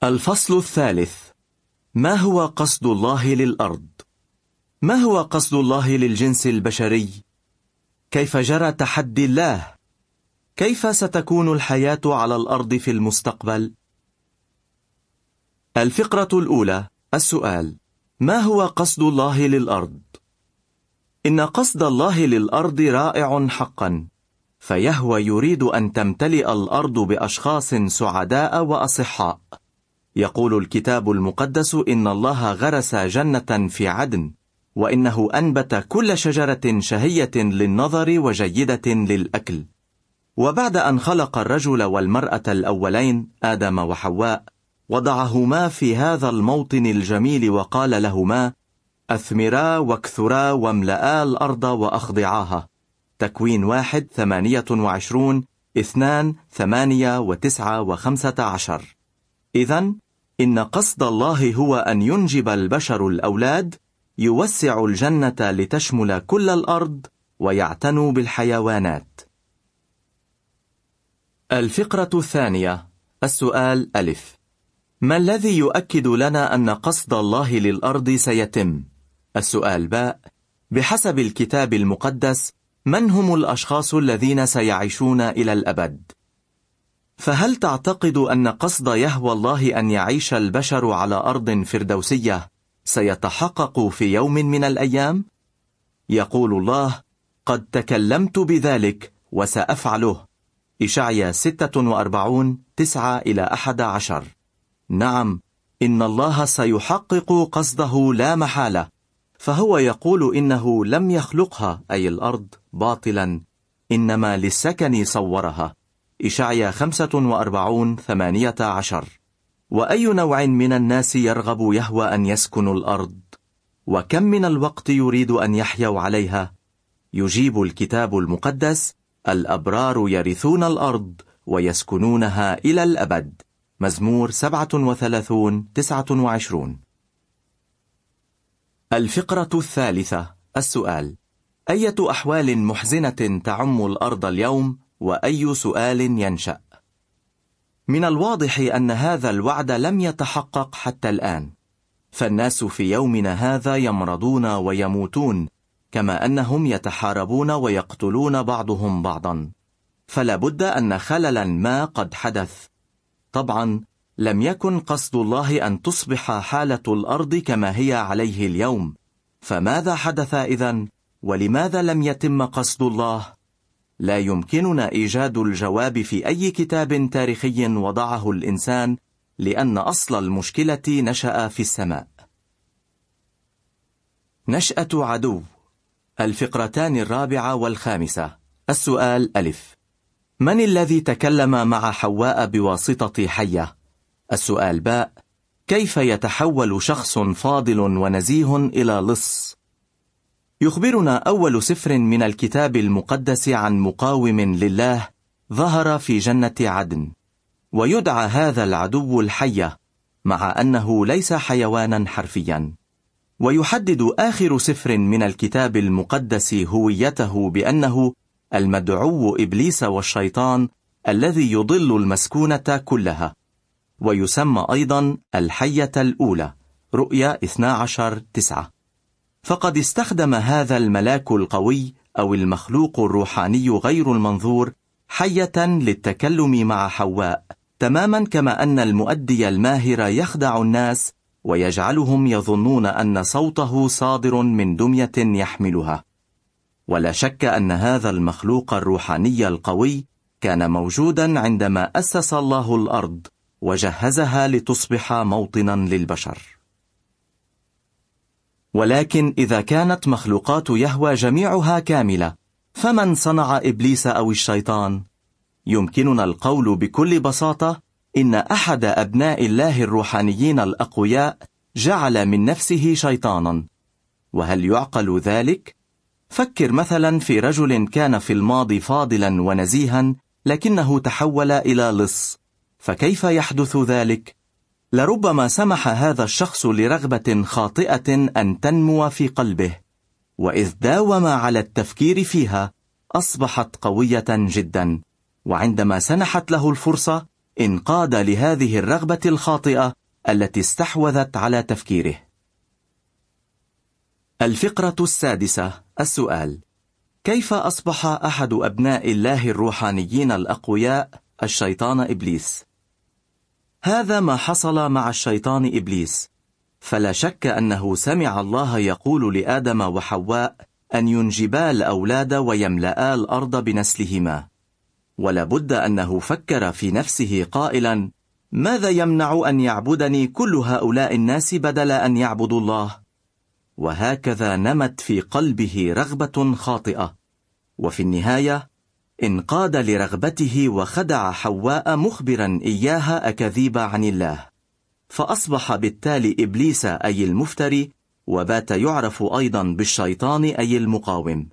الفصل الثالث. ما هو قصد الله للأرض؟ ما هو قصد الله للجنس البشري؟ كيف جرى تحدي الله؟ كيف ستكون الحياة على الأرض في المستقبل؟ الفقرة الأولى. السؤال: ما هو قصد الله للأرض؟ إن قصد الله للأرض رائع حقا، فيهوى يريد أن تمتلئ الأرض بأشخاص سعداء وأصحاء. يقول الكتاب المقدس إن الله غرس جنة في عدن، وإنه أنبت كل شجرة شهية للنظر وجيدة للأكل. وبعد أن خلق الرجل والمرأة الأولين آدم وحواء، وضعهما في هذا الموطن الجميل وقال لهما: أثمرا واكثرا واملآ الأرض وأخضعاها. تكوين 1:28، 2:8 و9 و15. إذن إن قصد الله هو أن ينجب البشر الأولاد، يوسع الجنة لتشمل كل الأرض، ويعتنوا بالحيوانات. الفقرة الثانية. السؤال: ألف. ما الذي يؤكد لنا أن قصد الله للأرض سيتم؟ السؤال: باء. بحسب الكتاب المقدس، من هم الأشخاص الذين سيعيشون إلى الأبد؟ فهل تعتقد أن قصد يهوى الله أن يعيش البشر على أرض فردوسية سيتحقق في يوم من الأيام؟ يقول الله: قد تكلمت بذلك وسأفعله. إشعيا 46:9-11. نعم، إن الله سيحقق قصده لا محالة، فهو يقول إنه لم يخلقها، أي الأرض، باطلا، إنما للسكن صورها. إشعيا 45:18. وأي نوع من الناس يرغب يهوى أن يسكنوا الأرض؟ وكم من الوقت يريد أن يحيوا عليها؟ يجيب الكتاب المقدس: الأبرار يرثون الأرض ويسكنونها إلى الأبد. مزمور 37:29. الفقرة الثالثة. السؤال: أية أحوال محزنة تعم الأرض اليوم، وأي سؤال ينشأ؟ من الواضح أن هذا الوعد لم يتحقق حتى الآن، فالناس في يومنا هذا يمرضون ويموتون، كما أنهم يتحاربون ويقتلون بعضهم بعضا، فلا بد أن خللا ما قد حدث. طبعا لم يكن قصد الله أن تصبح حالة الأرض كما هي عليه اليوم، فماذا حدث إذن؟ ولماذا لم يتم قصد الله؟ لا يمكننا إيجاد الجواب في أي كتاب تاريخي وضعه الإنسان، لأن أصل المشكلة نشأ في السماء. نشأة عدو. الفقرتان الرابعة والخامسة. السؤال: ألف. من الذي تكلم مع حواء بواسطة حية؟ السؤال: باء. كيف يتحول شخص فاضل ونزيه إلى لص؟ يخبرنا أول سفر من الكتاب المقدس عن مقاوم لله ظهر في جنة عدن، ويدعى هذا العدو الحية، مع أنه ليس حيوانا حرفيا. ويحدد آخر سفر من الكتاب المقدس هويته بأنه المدعو إبليس والشيطان الذي يضل المسكونة كلها، ويسمى أيضا الحية الأولى. رؤيا 12:9. فقد استخدم هذا الملاك القوي أو المخلوق الروحاني غير المنظور حية للتكلم مع حواء، تماما كما أن المؤدي الماهر يخدع الناس ويجعلهم يظنون أن صوته صادر من دمية يحملها. ولا شك أن هذا المخلوق الروحاني القوي كان موجودا عندما أسس الله الأرض وجهزها لتصبح موطنا للبشر. ولكن إذا كانت مخلوقات يهوى جميعها كاملة، فمن صنع إبليس أو الشيطان؟ يمكننا القول بكل بساطة إن أحد أبناء الله الروحانيين الأقوياء جعل من نفسه شيطانا. وهل يعقل ذلك؟ فكر مثلا في رجل كان في الماضي فاضلا ونزيها، لكنه تحول إلى لص، فكيف يحدث ذلك؟ لربما سمح هذا الشخص لرغبة خاطئة أن تنمو في قلبه، وإذ داوم على التفكير فيها أصبحت قوية جدا، وعندما سنحت له الفرصة انقاد لهذه الرغبة الخاطئة التي استحوذت على تفكيره. الفقرة السادسة. السؤال: كيف أصبح أحد أبناء الله الروحانيين الأقوياء الشيطان إبليس؟ هذا ما حصل مع الشيطان إبليس، فلا شك أنه سمع الله يقول لآدم وحواء أن ينجبا الأولاد ويملأا الأرض بنسلهما، ولابد أنه فكر في نفسه قائلا: ماذا يمنع أن يعبدني كل هؤلاء الناس بدل أن يعبدوا الله؟ وهكذا نمت في قلبه رغبة خاطئة، وفي النهاية انقاد لرغبته وخدع حواء مخبرا إياها أكاذيب عن الله، فأصبح بالتالي إبليس أي المفتري، وبات يعرف أيضا بالشيطان أي المقاوم.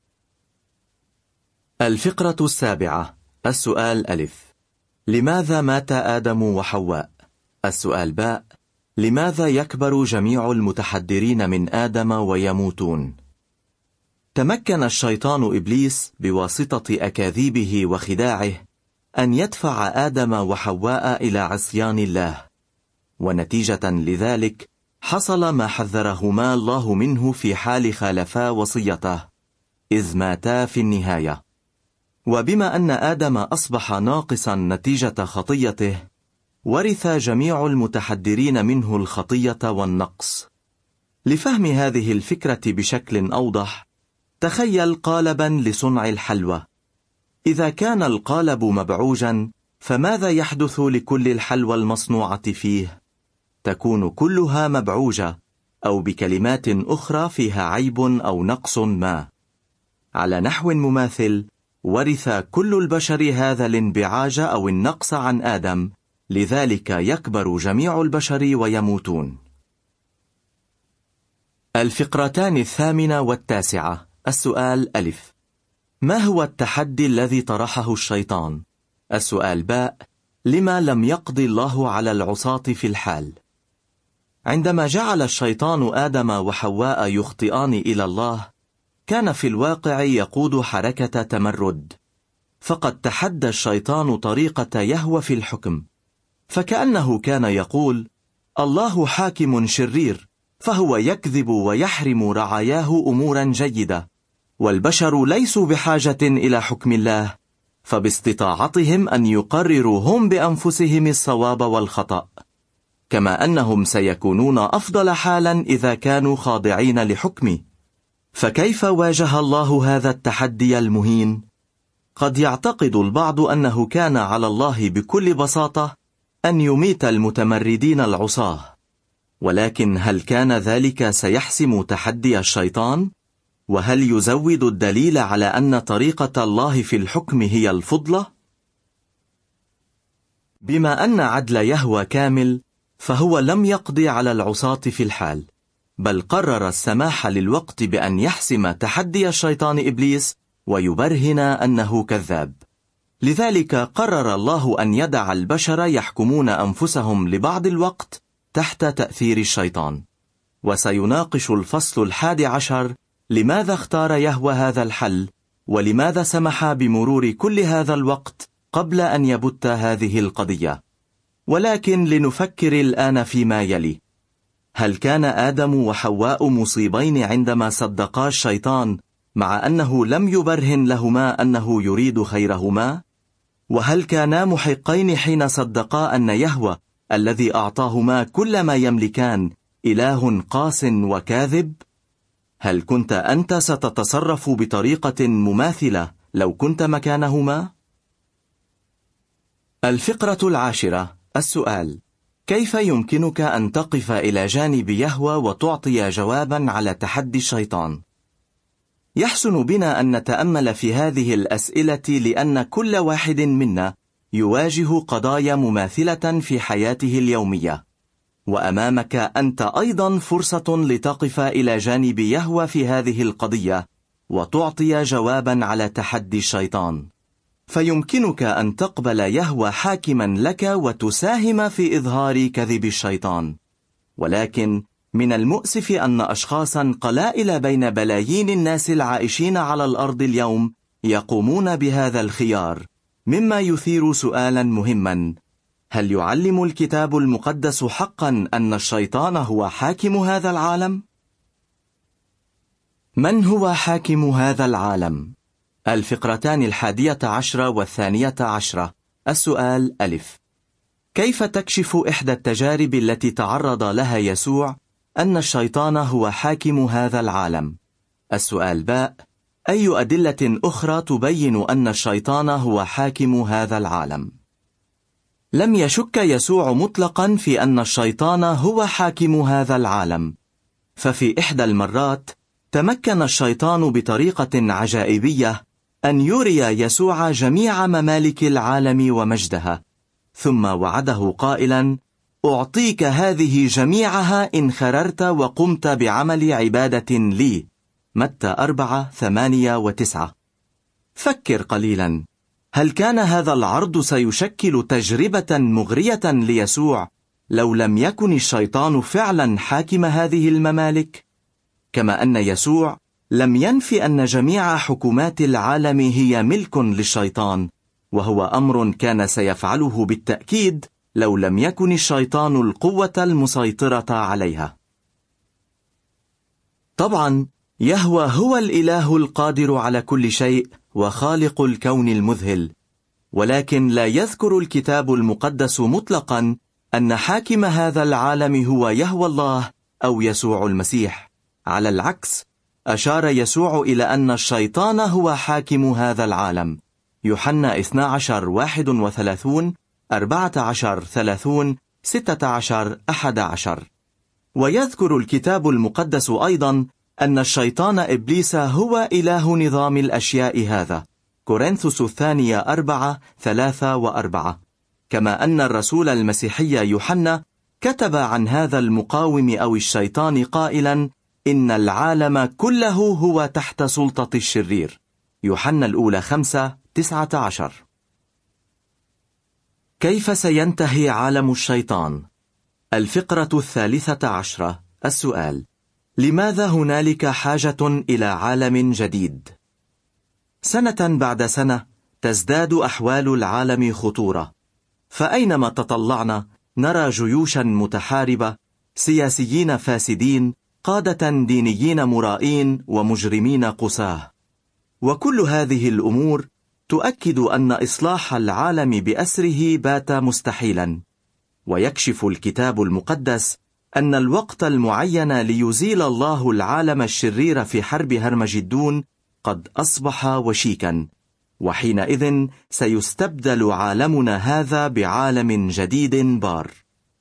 الفقرة السابعة. السؤال: ألف: لماذا مات آدم وحواء؟ السؤال: باء: لماذا يكبر جميع المتحدرين من آدم ويموتون؟ تمكن الشيطان إبليس بواسطة أكاذيبه وخداعه أن يدفع آدم وحواء إلى عصيان الله، ونتيجة لذلك حصل ما حذرهما الله منه في حال خالفا وصيته، إذ ماتا في النهاية. وبما أن آدم أصبح ناقصا نتيجة خطيته، ورث جميع المتحدرين منه الخطية والنقص. لفهم هذه الفكرة بشكل أوضح، تخيل قالبا لصنع الحلوى. إذا كان القالب مبعوجا، فماذا يحدث لكل الحلوى المصنوعة فيه؟ تكون كلها مبعوجة، أو بكلمات أخرى فيها عيب أو نقص ما. على نحو مماثل، ورث كل البشر هذا الانبعاج أو النقص عن آدم، لذلك يكبر جميع البشر ويموتون. الفقرتان الثامنة والتاسعة. السؤال: ألف: ما هو التحدي الذي طرحه الشيطان؟ السؤال: باء: لما لم يقضي الله على العصاة في الحال؟ عندما جعل الشيطان آدم وحواء يخطئان إلى الله، كان في الواقع يقود حركة تمرد، فقد تحدى الشيطان طريقة يهوى في الحكم، فكأنه كان يقول: الله حاكم شرير، فهو يكذب ويحرم رعاياه أمورا جيدة، والبشر ليسوا بحاجة إلى حكم الله، فباستطاعتهم أن يقرروا هم بأنفسهم الصواب والخطأ، كما أنهم سيكونون أفضل حالا إذا كانوا خاضعين لحكمه. فكيف واجه الله هذا التحدي المهين؟ قد يعتقد البعض أنه كان على الله بكل بساطة أن يميت المتمردين العصاة، ولكن هل كان ذلك سيحسم تحدي الشيطان؟ وهل يزود الدليل على أن طريقة الله في الحكم هي الفضلة؟ بما أن عدل يهوى كامل، فهو لم يقضي على العصاة في الحال، بل قرر السماح للوقت بأن يحسم تحدي الشيطان إبليس ويبرهن أنه كذاب. لذلك قرر الله أن يدع البشر يحكمون أنفسهم لبعض الوقت تحت تأثير الشيطان. وسيناقش الفصل 11 لماذا اختار يهوى هذا الحل، ولماذا سمح بمرور كل هذا الوقت قبل أن يبت هذه القضية. ولكن لنفكر الآن فيما يلي: هل كان آدم وحواء مصيبين عندما صدقا الشيطان مع أنه لم يبرهن لهما أنه يريد خيرهما؟ وهل كانا محقين حين صدقا أن يهوى الذي أعطاهما كل ما يملكان إله قاس وكاذب؟ هل كنت أنت ستتصرف بطريقة مماثلة لو كنت مكانهما؟ الفقرة 10. السؤال: كيف يمكنك أن تقف إلى جانب يهوى وتعطي جوابا على تحدي الشيطان؟ يحسن بنا أن نتأمل في هذه الأسئلة، لأن كل واحد منا يواجه قضايا مماثلة في حياته اليومية، وأمامك أنت أيضا فرصة لتقف إلى جانب يهوى في هذه القضية وتعطي جوابا على تحدي الشيطان. فيمكنك أن تقبل يهوى حاكما لك وتساهم في إظهار كذب الشيطان. ولكن من المؤسف أن أشخاصا قلائل بين بلايين الناس العائشين على الأرض اليوم يقومون بهذا الخيار، مما يثير سؤالا مهما: هل يعلم الكتاب المقدس حقا أن الشيطان هو حاكم هذا العالم؟ من هو حاكم هذا العالم؟ الفقرتان 11 و12. السؤال ألف: كيف تكشف إحدى التجارب التي تعرض لها يسوع أن الشيطان هو حاكم هذا العالم؟ السؤال باء: أي أدلة أخرى تبين أن الشيطان هو حاكم هذا العالم؟ لم يشك يسوع مطلقا في أن الشيطان هو حاكم هذا العالم، ففي إحدى المرات تمكن الشيطان بطريقة عجائبية أن يري يسوع جميع ممالك العالم ومجدها، ثم وعده قائلا: أعطيك هذه جميعها إن خررت وقمت بعمل عبادة لي. متى 4:8-9. فكر قليلا، هل كان هذا العرض سيشكل تجربة مغرية ليسوع لو لم يكن الشيطان فعلا حاكم هذه الممالك؟ كما أن يسوع لم ينفي أن جميع حكومات العالم هي ملك للشيطان، وهو أمر كان سيفعله بالتأكيد لو لم يكن الشيطان القوة المسيطرة عليها. طبعا يهوه هو الإله القادر على كل شيء وخالق الكون المذهل، ولكن لا يذكر الكتاب المقدس مطلقا أن حاكم هذا العالم هو يهوه الله أو يسوع المسيح. على العكس، أشار يسوع إلى أن الشيطان هو حاكم هذا العالم. يوحنا 12:31، 14:30، 16:11. ويذكر الكتاب المقدس أيضا أن الشيطان إبليس هو إله نظام الأشياء هذا. كورنثوس الثانية 4:3-4. كما أن الرسول المسيحي يوحنا كتب عن هذا المقاوم أو الشيطان قائلا: إن العالم كله هو تحت سلطة الشرير. يوحنا الأولى 5:19. كيف سينتهي عالم الشيطان؟ الفقرة 13. السؤال: لماذا هنالك حاجة إلى عالم جديد؟ سنة بعد سنة تزداد أحوال العالم خطورة، فأينما تطلعنا نرى جيوشا متحاربة، سياسيين فاسدين، قادة دينيين مرائين، ومجرمين قساة. وكل هذه الأمور تؤكد أن إصلاح العالم بأسره بات مستحيلا. ويكشف الكتاب المقدس أن الوقت المعين ليزيل الله العالم الشرير في حرب هرمجدون قد أصبح وشيكا، وحينئذ سيستبدل عالمنا هذا بعالم جديد بار.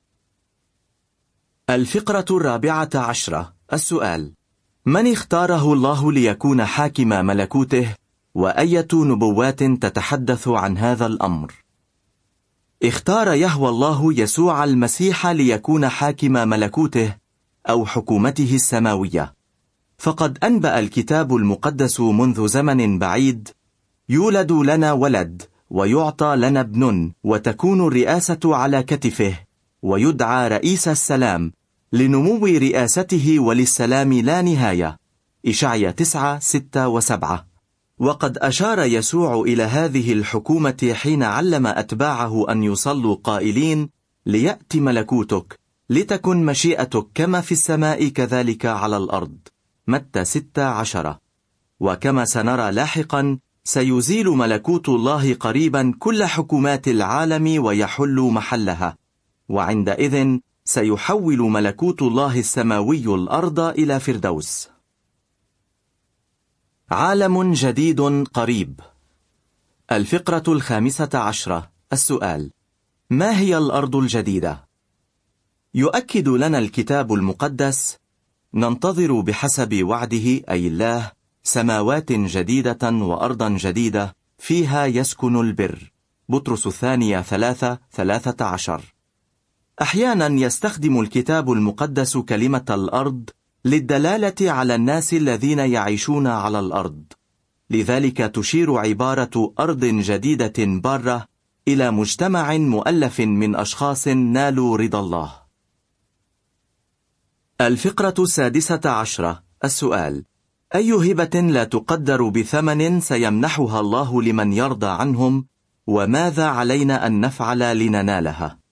الفقرة 14. السؤال: من اختاره الله ليكون حاكم ملكوته، وأية نبوات تتحدث عن هذا الأمر؟ اختار يهوه الله يسوع المسيح ليكون حاكم ملكوته أو حكومته السماوية، فقد أنبأ الكتاب المقدس منذ زمن بعيد: يولد لنا ولد، ويعطى لنا ابن، وتكون الرئاسة على كتفه، ويدعى رئيس السلام، لنمو رئاسته وللسلام لا نهاية. إشعيا 9:6-7. وقد أشار يسوع إلى هذه الحكومة حين علم أتباعه أن يصلوا قائلين: ليأتي ملكوتك، لتكن مشيئتك كما في السماء كذلك على الأرض. متى 6:10. وكما سنرى لاحقا، سيزيل ملكوت الله قريبا كل حكومات العالم ويحل محلها، وعندئذ سيحول ملكوت الله السماوي الأرض إلى فردوس. عالم جديد قريب. الفقرة 15. السؤال: ما هي الأرض الجديدة؟ يؤكد لنا الكتاب المقدس: ننتظر بحسب وعده أي الله سماوات جديدة وأرضا جديدة فيها يسكن البر. بطرس الثانية 3:13. أحيانا يستخدم الكتاب المقدس كلمة الأرض للدلالة على الناس الذين يعيشون على الأرض، لذلك تشير عبارة أرض جديدة بارة إلى مجتمع مؤلف من أشخاص نالوا رضا الله. الفقرة 16. السؤال: أي هبة لا تقدر بثمن سيمنحها الله لمن يرضى عنهم، وماذا علينا أن نفعل لننالها؟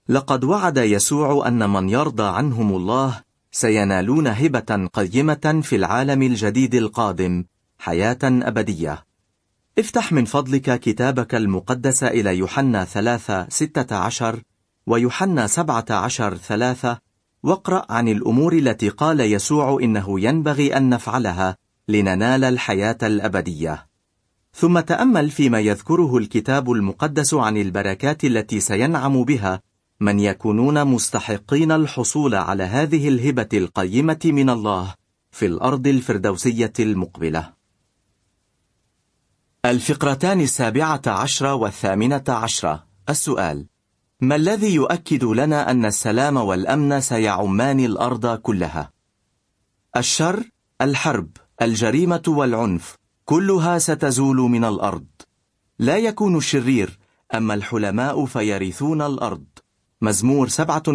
لقد وعد يسوع أن من يرضى عنهم الله سينالون هبة قيمة في العالم الجديد القادم، حياة أبدية. افتح من فضلك كتابك المقدس إلى يوحنا 3:16 ويوحنا 17:3 واقرأ عن الأمور التي قال يسوع إنه ينبغي أن نفعلها لننال الحياة الأبدية. ثم تأمل فيما يذكره الكتاب المقدس عن البركات التي سينعم بها من يكونون مستحقين الحصول على هذه الهبة القيمة من الله في الأرض الفردوسية المقبلة. الفقرتان 17 و18. السؤال: ما الذي يؤكد لنا أن السلام والأمن سيعمان الأرض كلها؟ الشر، الحرب، الجريمة والعنف كلها ستزول من الأرض. لا يكون الشرير، أما الحلماء فيرثون الأرض. مزمور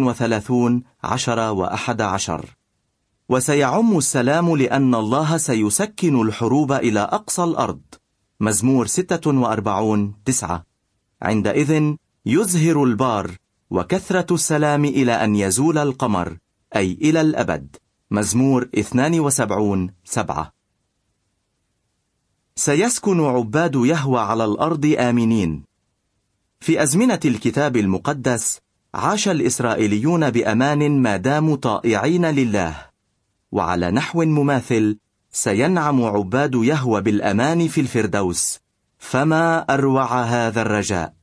37:10-11. وسيعم السلام لأن الله سيسكن الحروب إلى أقصى الأرض. مزمور 46:9. عندئذ يزهر البار، وكثرة السلام إلى أن يزول القمر، أي إلى الأبد. مزمور 72:7. سيسكن عباد يهوه على الأرض آمنين. في أزمنة الكتاب المقدس عاش الإسرائيليون بأمان ما داموا طائعين لله، وعلى نحو مماثل سينعم عباد يهوه بالأمان في الفردوس. فما أروع هذا الرجاء.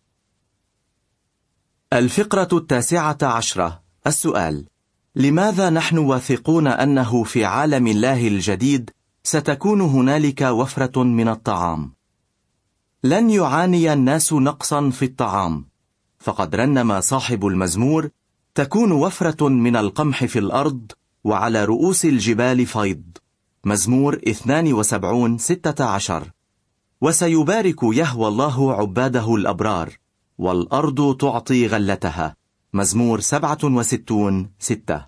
الفقرة 19. السؤال: لماذا نحن واثقون أنه في عالم الله الجديد ستكون هنالك وفرة من الطعام؟ لن يعاني الناس نقصا في الطعام، فقد رنم صاحب المزمور: تكون وفرة من القمح في الأرض، وعلى رؤوس الجبال فيض. مزمور 72:16. وسيبارك يهوه الله عباده الأبرار، والأرض تعطي غلتها. مزمور 67:6.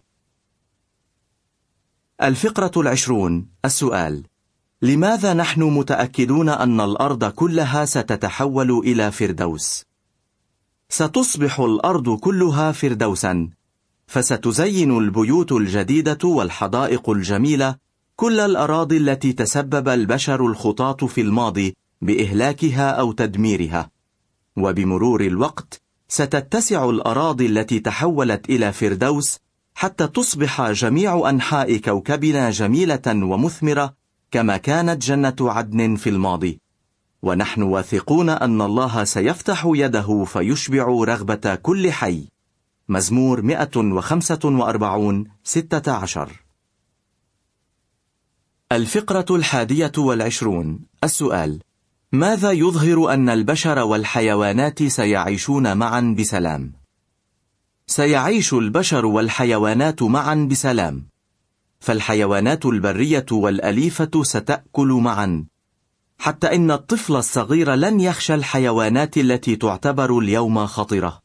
الفقرة 20. السؤال: لماذا نحن متأكدون أن الأرض كلها ستتحول إلى فردوس؟ ستصبح الأرض كلها فردوسا، فستزين البيوت الجديدة والحدائق الجميلة كل الأراضي التي تسبب البشر الخطاة في الماضي بإهلاكها أو تدميرها. وبمرور الوقت ستتسع الأراضي التي تحولت إلى فردوس حتى تصبح جميع أنحاء كوكبنا جميلة ومثمرة كما كانت جنة عدن في الماضي. ونحن واثقون أن الله سيفتح يده فيشبع رغبة كل حي. مزمور 145:16. الفقرة 21. السؤال: ماذا يظهر أن البشر والحيوانات سيعيشون معا بسلام؟ سيعيش البشر والحيوانات معا بسلام، فالحيوانات البرية والأليفة ستأكل معا، حتى إن الطفل الصغير لن يخشى الحيوانات التي تعتبر اليوم خطرة.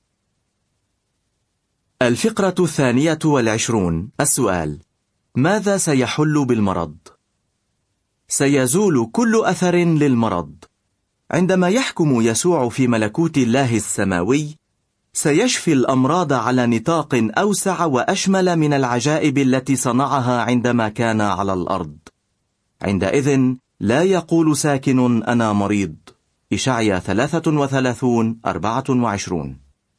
الفقرة 22. السؤال: ماذا سيحل بالمرض؟ سيزول كل أثر للمرض. عندما يحكم يسوع في ملكوت الله السماوي سيشفي الأمراض على نطاق أوسع وأشمل من العجائب التي صنعها عندما كان على الأرض. عندئذ لا يقول ساكن أنا مريض. إشعياء 33:24.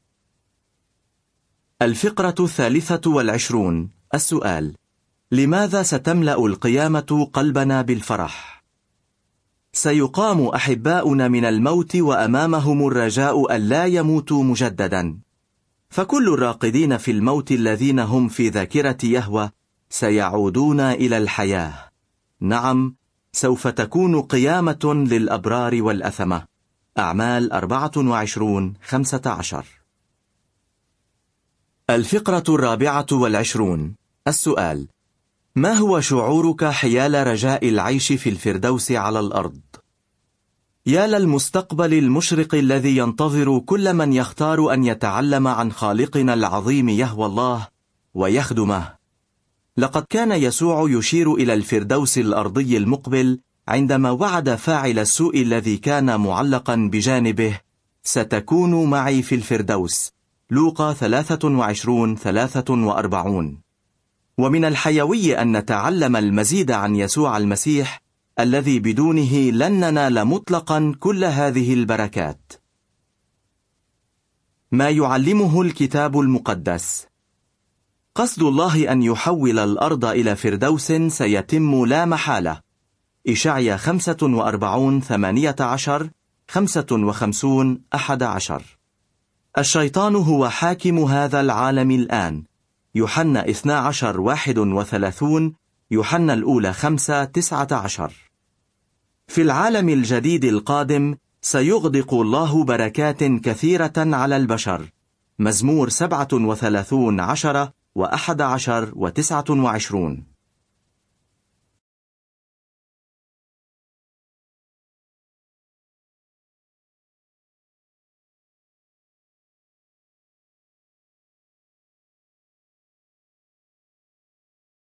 الفقرة 23. السؤال: لماذا ستملأ القيامة قلبنا بالفرح؟ سيقام أحباؤنا من الموت وأمامهم الرجاء ألا يموتوا مجددا، فكل الراقدين في الموت الذين هم في ذاكرة يهوه سيعودون إلى الحياة. نعم، سوف تكون قيامة للأبرار والأثمة. أعمال 24:15. الفقرة 24. السؤال: ما هو شعورك حيال رجاء العيش في الفردوس على الأرض؟ يا للمستقبل المشرق الذي ينتظر كل من يختار أن يتعلم عن خالقنا العظيم يهوه الله ويخدمه. لقد كان يسوع يشير إلى الفردوس الأرضي المقبل عندما وعد فاعل السوء الذي كان معلقا بجانبه: ستكون معي في الفردوس. لوقا 23:43. ومن الحيوي أن نتعلم المزيد عن يسوع المسيح الذي بدونه لن ننال مطلقا كل هذه البركات. ما يعلمه الكتاب المقدس. قصد الله أن يحول الأرض إلى فردوس سيتم لا محالة. إشعيا 45:18 55:11. الشيطان هو حاكم هذا العالم الآن. يوحنا 12:31، يوحنا الأولى 5:19. في العالم الجديد القادم سيغدق الله بركات كثيرة على البشر. مزمور 37:10 و11 و29.